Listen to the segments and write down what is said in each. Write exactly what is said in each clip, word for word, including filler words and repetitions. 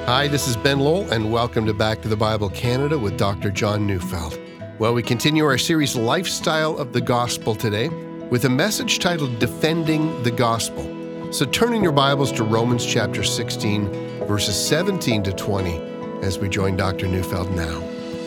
Hi, this is Ben Lowell, and welcome to Back to the Bible Canada with Doctor John Neufeld. Well, we continue our series Lifestyle of the Gospel today with a message titled Defending the Gospel. So turn in your Bibles to Romans chapter sixteen, verses seventeen to twenty, as we join Doctor Neufeld now.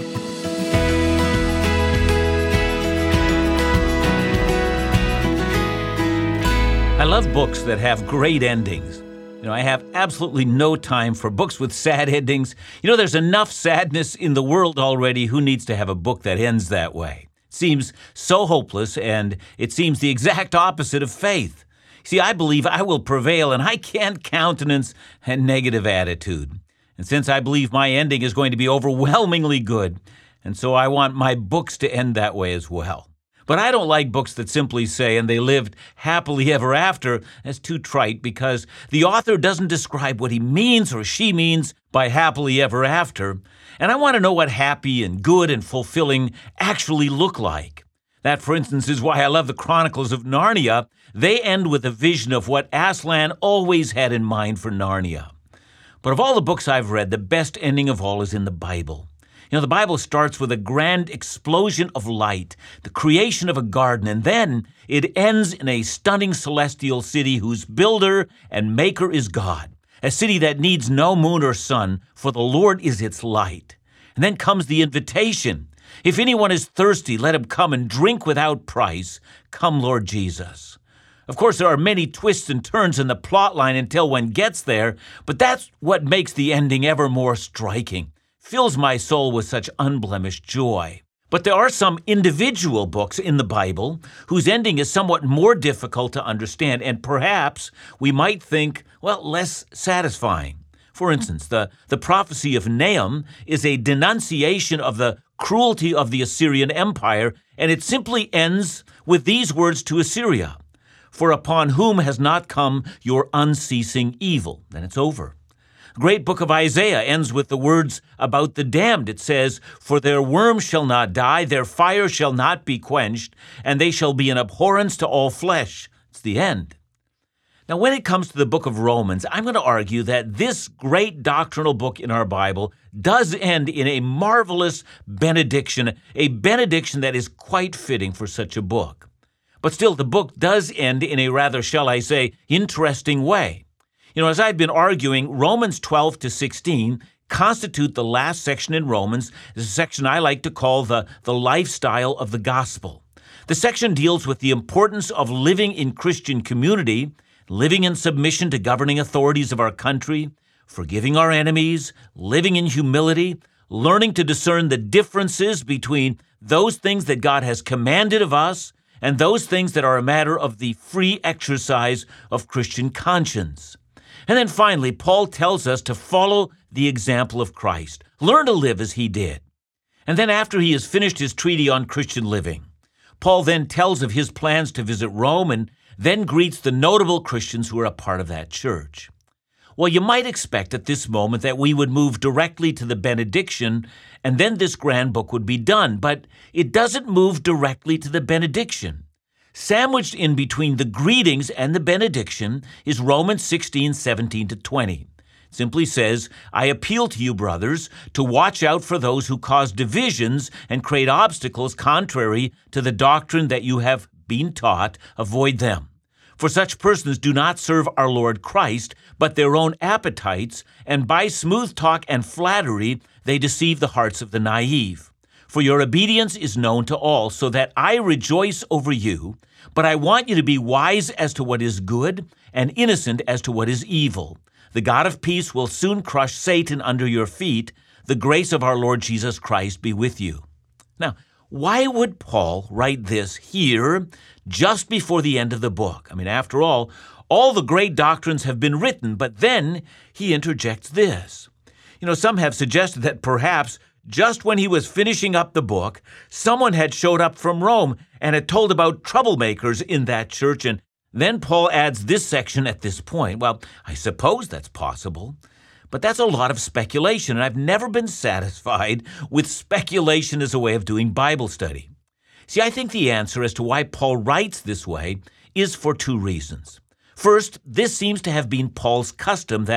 I love books that have great endings. You know, I have absolutely no time for books with sad endings. You know, there's enough sadness in the world already. Who needs to have a book that ends that way? It seems so hopeless, and it seems the exact opposite of faith. See, I believe I will prevail, and I can't countenance a negative attitude. And since I believe my ending is going to be overwhelmingly good, and so I want my books to end that way as well. But I don't like books that simply say, and they lived happily ever after. That's too trite, because the author doesn't describe what he means or she means by happily ever after. And I want to know what happy and good and fulfilling actually look like. That, for instance, is why I love the Chronicles of Narnia. They end with a vision of what Aslan always had in mind for Narnia. But of all the books I've read, the best ending of all is in the Bible. You know, the Bible starts with a grand explosion of light, the creation of a garden, and then it ends in a stunning celestial city whose builder and maker is God, a city that needs no moon or sun, for the Lord is its light. And then comes the invitation. If anyone is thirsty, let him come and drink without price. Come, Lord Jesus. Of course, there are many twists and turns in the plot line until one gets there, but that's what makes the ending ever more striking. Fills my soul with such unblemished joy. But there are some individual books in the Bible whose ending is somewhat more difficult to understand, and perhaps we might think, well, less satisfying. For instance, the, the prophecy of Nahum is a denunciation of the cruelty of the Assyrian Empire, and it simply ends with these words to Assyria, "For upon whom has not come your unceasing evil?" Then it's over. The great book of Isaiah ends with the words about the damned. It says, "For their worm shall not die, their fire shall not be quenched, and they shall be an abhorrence to all flesh." It's the end. Now, when it comes to the book of Romans, I'm going to argue that this great doctrinal book in our Bible does end in a marvelous benediction, a benediction that is quite fitting for such a book. But still, the book does end in a rather, shall I say, interesting way. You know, as I've been arguing, Romans twelve to sixteen constitute the last section in Romans, the section I like to call the, the lifestyle of the gospel. The section deals with the importance of living in Christian community, living in submission to governing authorities of our country, forgiving our enemies, living in humility, learning to discern the differences between those things that God has commanded of us and those things that are a matter of the free exercise of Christian conscience. And then finally, Paul tells us to follow the example of Christ. Learn to live as he did. And then after he has finished his treatise on Christian living, Paul then tells of his plans to visit Rome and then greets the notable Christians who are a part of that church. Well, you might expect at this moment that we would move directly to the benediction and then this grand book would be done, but it doesn't move directly to the benediction. Sandwiched in between the greetings and the benediction is Romans sixteen, seventeen to twenty. It simply says, "I appeal to you, brothers, to watch out for those who cause divisions and create obstacles contrary to the doctrine that you have been taught. Avoid them. For such persons do not serve our Lord Christ, but their own appetites, and by smooth talk and flattery they deceive the hearts of the naive. For your obedience is known to all, so that I rejoice over you, but I want you to be wise as to what is good and innocent as to what is evil. The God of peace will soon crush Satan under your feet. The grace of our Lord Jesus Christ be with you." Now, why would Paul write this here just before the end of the book? I mean, after all, all the great doctrines have been written, but then he interjects this. You know, some have suggested that perhaps just when he was finishing up the book, someone had showed up from Rome and had told about troublemakers in that church, and then Paul adds this section at this point. Well, I suppose that's possible, but that's a lot of speculation, and I've never been satisfied with speculation as a way of doing Bible study. See, I think the answer as to why Paul writes this way is for two reasons. First, this seems to have been Paul's custom that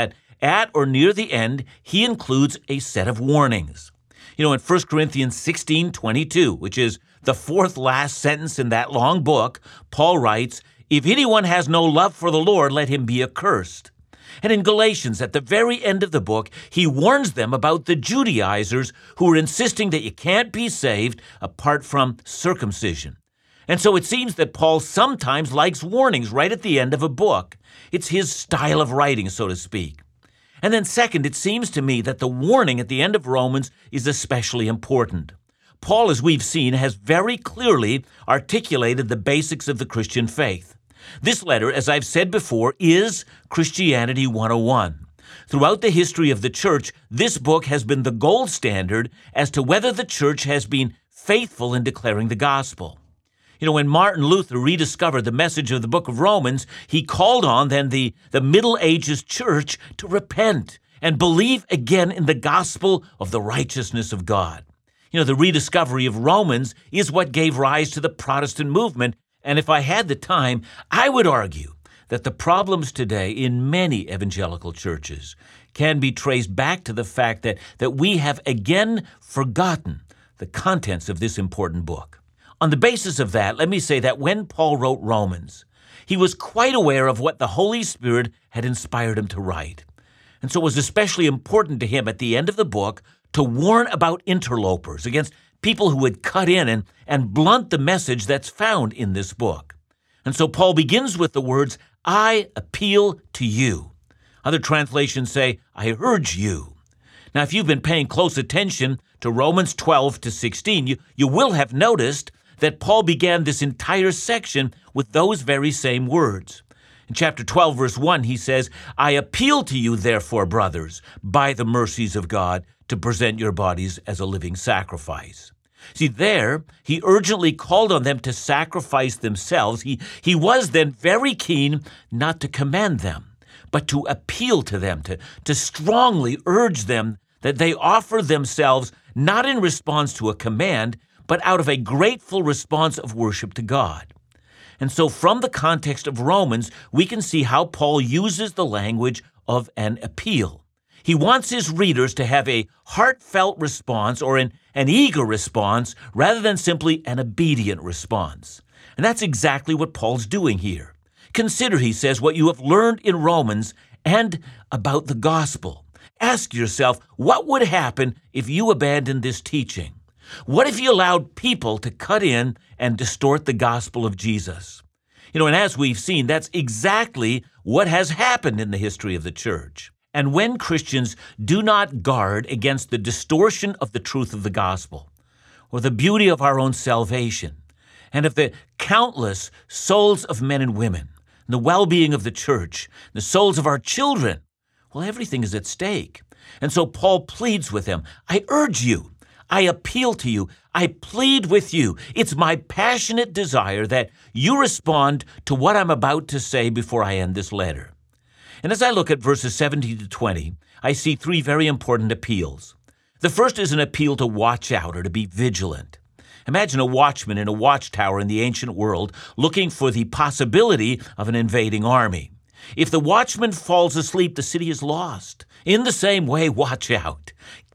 at or near the end, he includes a set of warnings. You know, in First Corinthians sixteen twenty-two, which is the fourth last sentence in that long book, Paul writes, "If anyone has no love for the Lord, let him be accursed." And in Galatians, at the very end of the book, he warns them about the Judaizers who are insisting that you can't be saved apart from circumcision. And so it seems that Paul sometimes likes warnings right at the end of a book. It's his style of writing, so to speak. And then second, it seems to me that the warning at the end of Romans is especially important. Paul, as we've seen, has very clearly articulated the basics of the Christian faith. This letter, as I've said before, is Christianity one oh one. Throughout the history of the church, this book has been the gold standard as to whether the church has been faithful in declaring the gospel. You know, when Martin Luther rediscovered the message of the book of Romans, he called on then the, the Middle Ages church to repent and believe again in the gospel of the righteousness of God. You know, the rediscovery of Romans is what gave rise to the Protestant movement. And if I had the time, I would argue that the problems today in many evangelical churches can be traced back to the fact that, that we have again forgotten the contents of this important book. On the basis of that, let me say that when Paul wrote Romans, he was quite aware of what the Holy Spirit had inspired him to write. And so it was especially important to him at the end of the book to warn about interlopers, against people who would cut in and, and blunt the message that's found in this book. And so Paul begins with the words, "I appeal to you." Other translations say, "I urge you." Now, if you've been paying close attention to Romans twelve to sixteen, you, you will have noticed that Paul began this entire section with those very same words. In chapter twelve, verse one, he says, "I appeal to you, therefore, brothers, by the mercies of God, to present your bodies as a living sacrifice." See, there, he urgently called on them to sacrifice themselves. He, he was then very keen not to command them, but to appeal to them, to, to strongly urge them that they offer themselves not in response to a command, but out of a grateful response of worship to God. And so from the context of Romans, we can see how Paul uses the language of an appeal. He wants his readers to have a heartfelt response or an, an eager response rather than simply an obedient response. And that's exactly what Paul's doing here. Consider, he says, what you have learned in Romans and about the gospel. Ask yourself, what would happen if you abandoned this teaching? What if you allowed people to cut in and distort the gospel of Jesus? You know, and as we've seen, that's exactly what has happened in the history of the church. And when Christians do not guard against the distortion of the truth of the gospel, or the beauty of our own salvation, and of the countless souls of men and women, and the well-being of the church, the souls of our children, well, everything is at stake. And so Paul pleads with them, "I urge you, I appeal to you, I plead with you. It's my passionate desire that you respond to what I'm about to say before I end this letter." And as I look at verses seventeen to twenty, I see three very important appeals. The first is an appeal to watch out or to be vigilant. Imagine a watchman in a watchtower in the ancient world looking for the possibility of an invading army. If the watchman falls asleep, the city is lost. In the same way, watch out.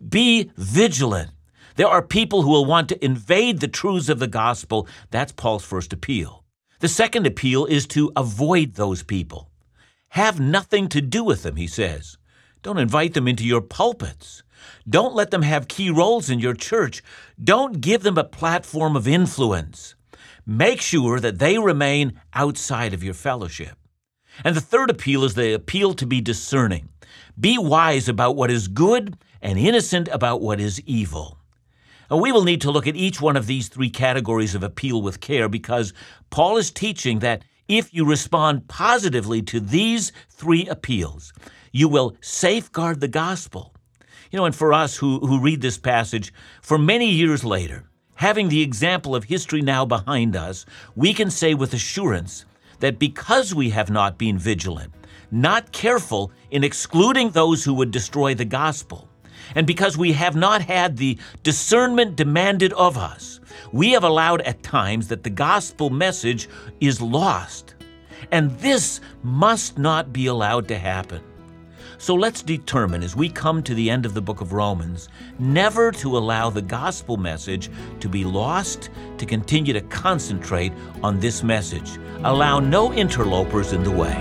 Be vigilant. There are people who will want to invade the truths of the gospel. That's Paul's first appeal. The second appeal is to avoid those people. Have nothing to do with them, he says. Don't invite them into your pulpits. Don't let them have key roles in your church. Don't give them a platform of influence. Make sure that they remain outside of your fellowship. And the third appeal is the appeal to be discerning. Be wise about what is good and innocent about what is evil. And we will need to look at each one of these three categories of appeal with care because Paul is teaching that if you respond positively to these three appeals, you will safeguard the gospel. You know, and for us who, who read this passage, for many years later, having the example of history now behind us, we can say with assurance that because we have not been vigilant, not careful in excluding those who would destroy the gospel, and because we have not had the discernment demanded of us, we have allowed at times that the gospel message is lost. And this must not be allowed to happen. So let's determine as we come to the end of the book of Romans, never to allow the gospel message to be lost, to continue to concentrate on this message. Allow no interlopers in the way.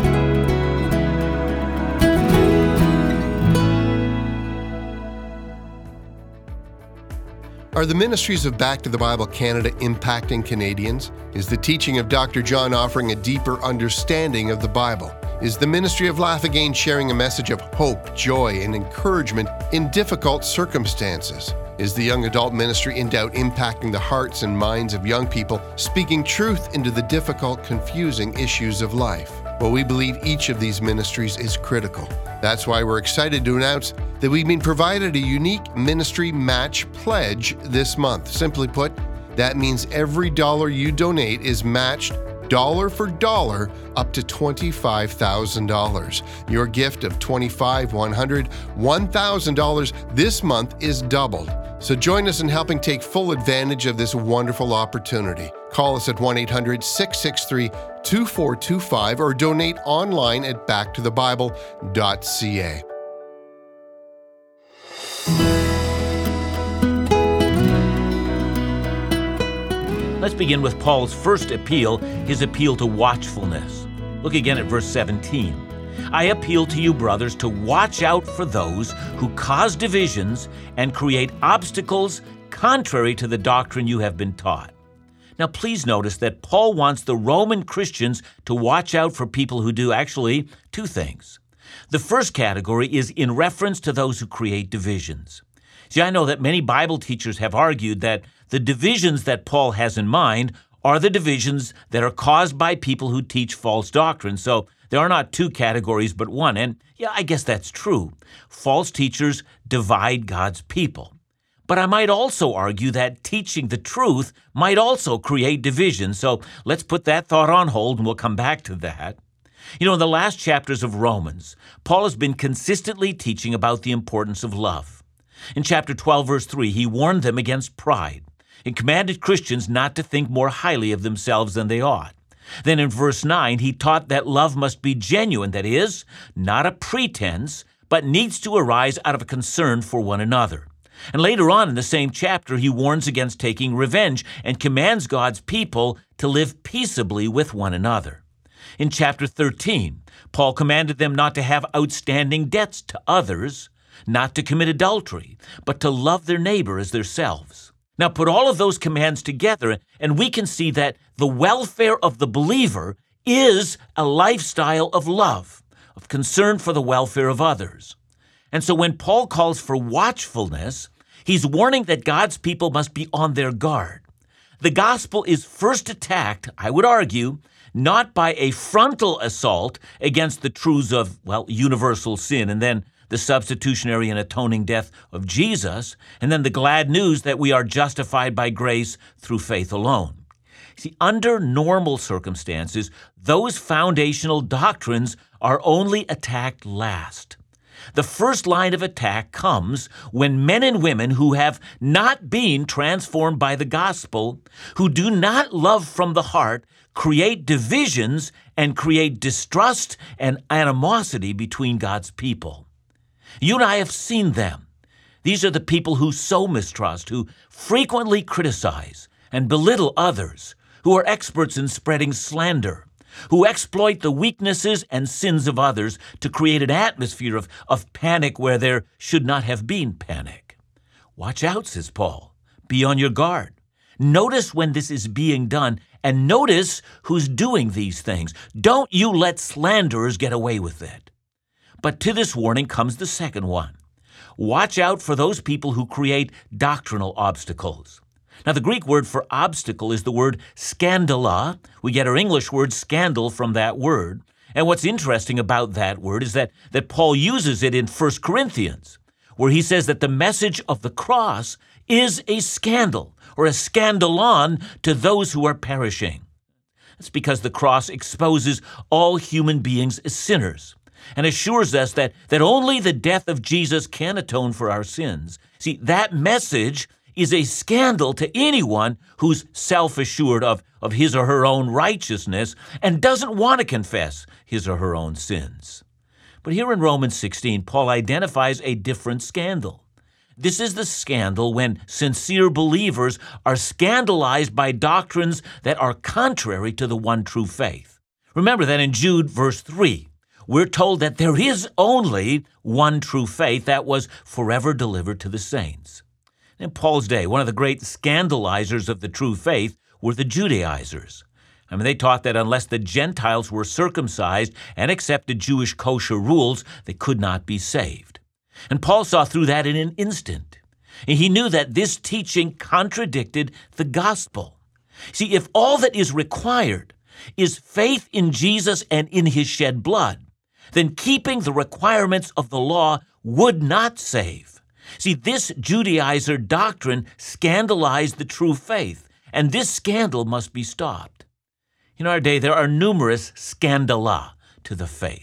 Are the ministries of Back to the Bible Canada impacting Canadians? Is the teaching of Doctor John offering a deeper understanding of the Bible? Is the ministry of Laugh Again sharing a message of hope, joy, and encouragement in difficult circumstances? Is the young adult ministry In Doubt impacting the hearts and minds of young people, speaking truth into the difficult, confusing issues of life? Well, we believe each of these ministries is critical. That's why we're excited to announce that we've been provided a unique ministry match pledge this month. Simply put, that means every dollar you donate is matched dollar for dollar up to twenty-five thousand dollars. Your gift of twenty-five thousand, one hundred dollars, one thousand dollars this month is doubled. So join us in helping take full advantage of this wonderful opportunity. Call us at one eight hundred, six six three, two four two five or donate online at back to the bible dot c a. Let's begin with Paul's first appeal, his appeal to watchfulness. Look again at verse seventeen. I appeal to you, brothers, to watch out for those who cause divisions and create obstacles contrary to the doctrine you have been taught. Now, please notice that Paul wants the Roman Christians to watch out for people who do actually two things. The first category is in reference to those who create divisions. See, I know that many Bible teachers have argued that the divisions that Paul has in mind are the divisions that are caused by people who teach false doctrine. So there are not two categories but one. And yeah, I guess that's true. False teachers divide God's people. But I might also argue that teaching the truth might also create division. So let's put that thought on hold and we'll come back to that. You know, in the last chapters of Romans, Paul has been consistently teaching about the importance of love. In chapter twelve, verse three, he warned them against pride and commanded Christians not to think more highly of themselves than they ought. Then in verse nine, he taught that love must be genuine, that is, not a pretense, but needs to arise out of a concern for one another. And later on in the same chapter, he warns against taking revenge and commands God's people to live peaceably with one another. In chapter thirteen, Paul commanded them not to have outstanding debts to others, not to commit adultery, but to love their neighbor as themselves. Now put all of those commands together, and we can see that the welfare of the believer is a lifestyle of love, of concern for the welfare of others. And so when Paul calls for watchfulness, he's warning that God's people must be on their guard. The gospel is first attacked, I would argue, not by a frontal assault against the truths of, well, universal sin, and then the substitutionary and atoning death of Jesus, and then the glad news that we are justified by grace through faith alone. See, under normal circumstances, those foundational doctrines are only attacked last. The first line of attack comes when men and women who have not been transformed by the gospel, who do not love from the heart, create divisions and create distrust and animosity between God's people. You and I have seen them. These are the people who sow mistrust, who frequently criticize and belittle others, who are experts in spreading slander, who exploit the weaknesses and sins of others to create an atmosphere of, of panic where there should not have been panic. Watch out, says Paul. Be on your guard. Notice when this is being done, and notice who's doing these things. Don't you let slanderers get away with it. But to this warning comes the second one. Watch out for those people who create doctrinal obstacles. Now, the Greek word for obstacle is the word scandala. We get our English word scandal from that word. And what's interesting about that word is that, that Paul uses it in First Corinthians, where he says that the message of the cross is a scandal or a scandalon to those who are perishing. That's because the cross exposes all human beings as sinners and assures us that, that only the death of Jesus can atone for our sins. See, that message is a scandal to anyone who's self-assured of, of his or her own righteousness and doesn't want to confess his or her own sins. But here in Romans sixteen, Paul identifies a different scandal. This is the scandal when sincere believers are scandalized by doctrines that are contrary to the one true faith. Remember that in Jude verse three, we're told that there is only one true faith that was forever delivered to the saints. In Paul's day, one of the great scandalizers of the true faith were the Judaizers. I mean, they taught that unless the Gentiles were circumcised and accepted Jewish kosher rules, they could not be saved. And Paul saw through that in an instant. And he knew that this teaching contradicted the gospel. See, if all that is required is faith in Jesus and in his shed blood, then keeping the requirements of the law would not save. See, this Judaizer doctrine scandalized the true faith, and this scandal must be stopped. In our day, there are numerous scandala to the faith.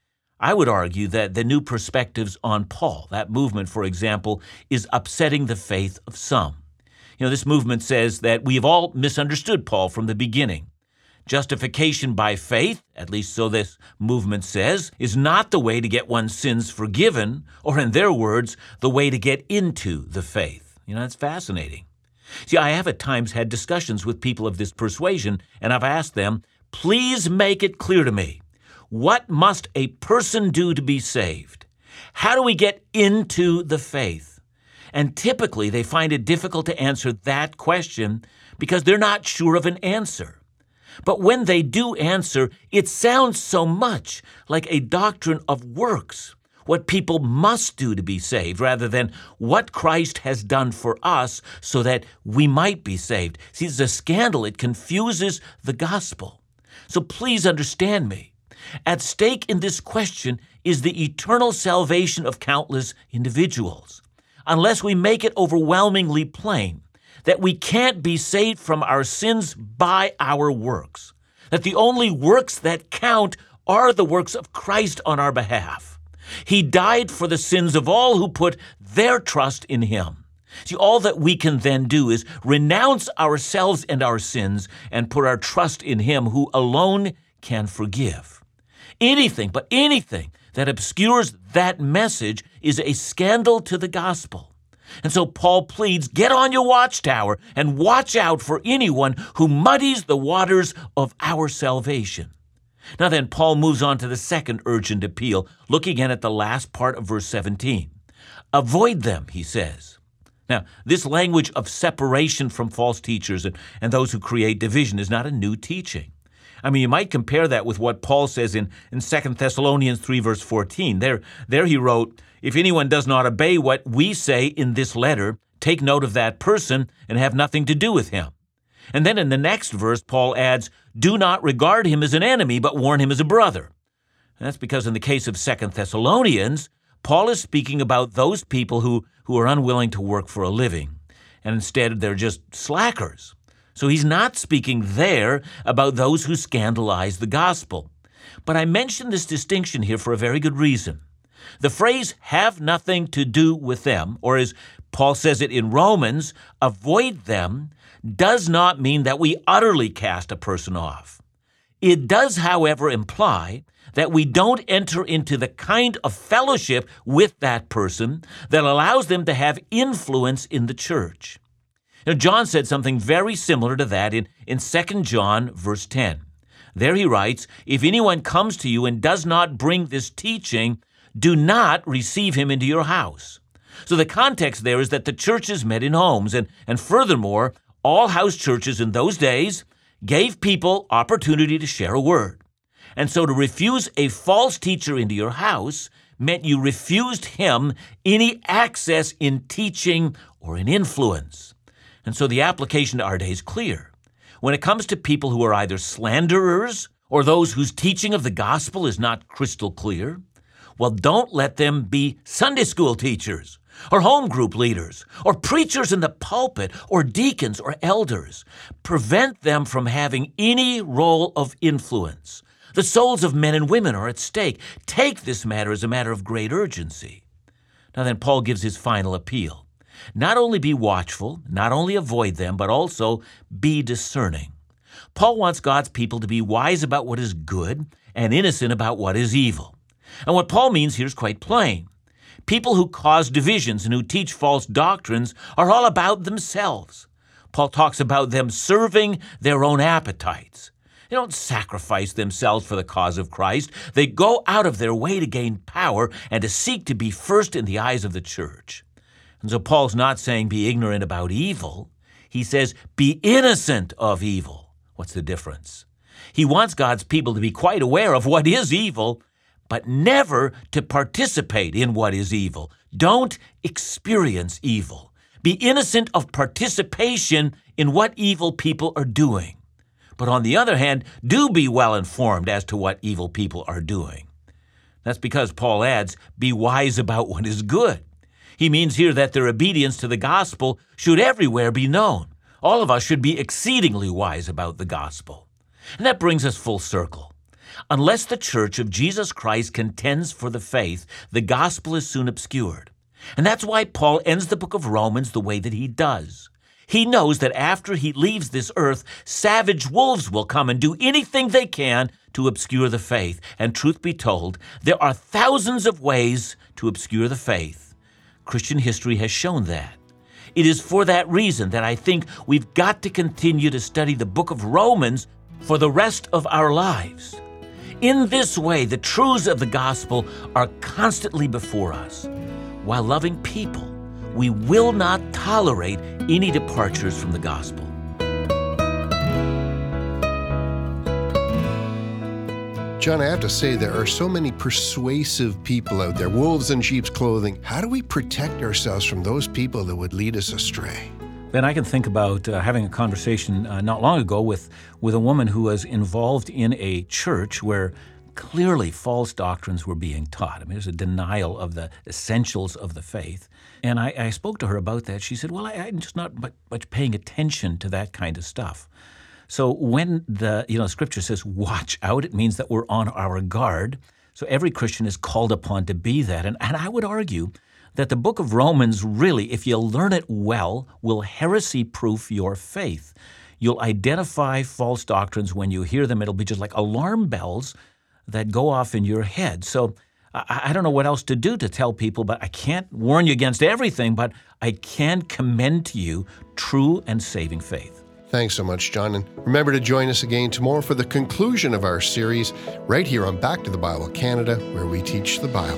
I would argue that the new perspectives on Paul, that movement, for example, is upsetting the faith of some. You know, this movement says that we have all misunderstood Paul from the beginning. Justification by faith, at least so this movement says, is not the way to get one's sins forgiven, or in their words, the way to get into the faith. You know, it's fascinating. See, I have at times had discussions with people of this persuasion, and I've asked them, please make it clear to me, what must a person do to be saved? How do we get into the faith? And typically they find it difficult to answer that question because they're not sure of an answer. But when they do answer, it sounds so much like a doctrine of works, what people must do to be saved, rather than what Christ has done for us so that we might be saved. See, it's a scandal. It confuses the gospel. So please understand me. At stake in this question is the eternal salvation of countless individuals. Unless we make it overwhelmingly plain that we can't be saved from our sins by our works, that the only works that count are the works of Christ on our behalf. He died for the sins of all who put their trust in him. See, all that we can then do is renounce ourselves and our sins and put our trust in him who alone can forgive. Anything, but anything that obscures that message is a scandal to the gospel. And so Paul pleads, get on your watchtower and watch out for anyone who muddies the waters of our salvation. Now then, Paul moves on to the second urgent appeal, look again at the last part of verse seventeen. Avoid them, he says. Now, this language of separation from false teachers and, and those who create division is not a new teaching. I mean, you might compare that with what Paul says in, in Second Thessalonians three, verse fourteen. There, there he wrote, if anyone does not obey what we say in this letter, take note of that person and have nothing to do with him. And then in the next verse, Paul adds, do not regard him as an enemy, but warn him as a brother. And that's because in the case of Second Thessalonians, Paul is speaking about those people who, who are unwilling to work for a living, and instead they're just slackers. So he's not speaking there about those who scandalize the gospel. But I mention this distinction here for a very good reason. The phrase, have nothing to do with them, or as Paul says it in Romans, avoid them, does not mean that we utterly cast a person off. It does, however, imply that we don't enter into the kind of fellowship with that person that allows them to have influence in the church. Now, John said something very similar to that in, in Second John, verse ten. There he writes, if anyone comes to you and does not bring this teaching, do not receive him into your house. So the context there is that the churches met in homes, and, and furthermore, all house churches in those days gave people opportunity to share a word. And so to refuse a false teacher into your house meant you refused him any access in teaching or in influence. And so the application to our day is clear. When it comes to people who are either slanderers or those whose teaching of the gospel is not crystal clear, well, don't let them be Sunday school teachers or home group leaders or preachers in the pulpit or deacons or elders. Prevent them from having any role of influence. The souls of men and women are at stake. Take this matter as a matter of great urgency. Now then, Paul gives his final appeal. Not only be watchful, not only avoid them, but also be discerning. Paul wants God's people to be wise about what is good and innocent about what is evil. And what Paul means here is quite plain. People who cause divisions and who teach false doctrines are all about themselves. Paul talks about them serving their own appetites. They don't sacrifice themselves for the cause of Christ. They go out of their way to gain power and to seek to be first in the eyes of the church. And so Paul's not saying be ignorant about evil. He says be innocent of evil. What's the difference? He wants God's people to be quite aware of what is evil, but never to participate in what is evil. Don't experience evil. Be innocent of participation in what evil people are doing. But on the other hand, do be well informed as to what evil people are doing. That's because Paul adds, be wise about what is good. He means here that their obedience to the gospel should everywhere be known. All of us should be exceedingly wise about the gospel. And that brings us full circle. Unless the church of Jesus Christ contends for the faith, the gospel is soon obscured. And that's why Paul ends the book of Romans the way that he does. He knows that after he leaves this earth, savage wolves will come and do anything they can to obscure the faith. And truth be told, there are thousands of ways to obscure the faith. Christian history has shown that. It is for that reason that I think we've got to continue to study the book of Romans for the rest of our lives. In this way, the truths of the gospel are constantly before us. While loving people, we will not tolerate any departures from the gospel. John, I have to say, there are so many persuasive people out there, wolves in sheep's clothing. How do we protect ourselves from those people that would lead us astray? Then I can think about uh, having a conversation uh, not long ago with, with a woman who was involved in a church where clearly false doctrines were being taught. I mean, there's a denial of the essentials of the faith. And I, I spoke to her about that. She said, well, I, I'm just not much paying attention to that kind of stuff. So when the, you know, Scripture says watch out, it means that we're on our guard. So every Christian is called upon to be that. And, and I would argue that the book of Romans really, if you learn it well, will heresy-proof your faith. You'll identify false doctrines when you hear them. It'll be just like alarm bells that go off in your head. So I, I don't know what else to do to tell people, but I can't warn you against everything, but I can commend to you true and saving faith. Thanks so much, John. And remember to join us again tomorrow for the conclusion of our series right here on Back to the Bible Canada, where we teach the Bible.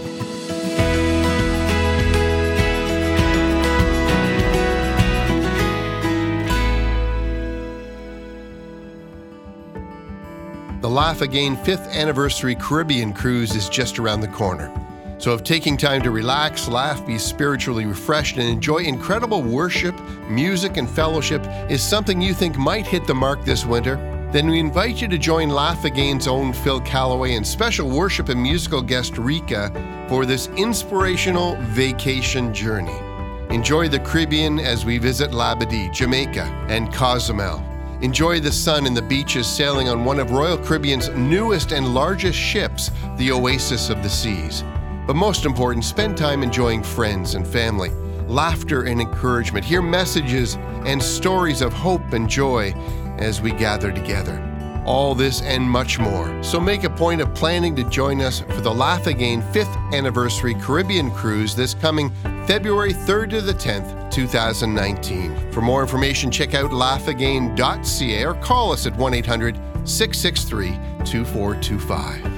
The Laugh Again fifth Anniversary Caribbean Cruise is just around the corner. So if taking time to relax, laugh, be spiritually refreshed, and enjoy incredible worship, music, and fellowship is something you think might hit the mark this winter, then we invite you to join Laugh Again's own Phil Callaway and special worship and musical guest Rika for this inspirational vacation journey. Enjoy the Caribbean as we visit Labadee, Jamaica, and Cozumel. Enjoy the sun and the beaches sailing on one of Royal Caribbean's newest and largest ships, the Oasis of the Seas. But most important, spend time enjoying friends and family, laughter and encouragement. Hear messages and stories of hope and joy as we gather together. All this and much more. So make a point of planning to join us for the Laugh Again fifth Anniversary Caribbean Cruise this coming February third to the tenth, twenty nineteen. For more information, check out laugh again dot c a or call us at one eight hundred, six six three, two four two five.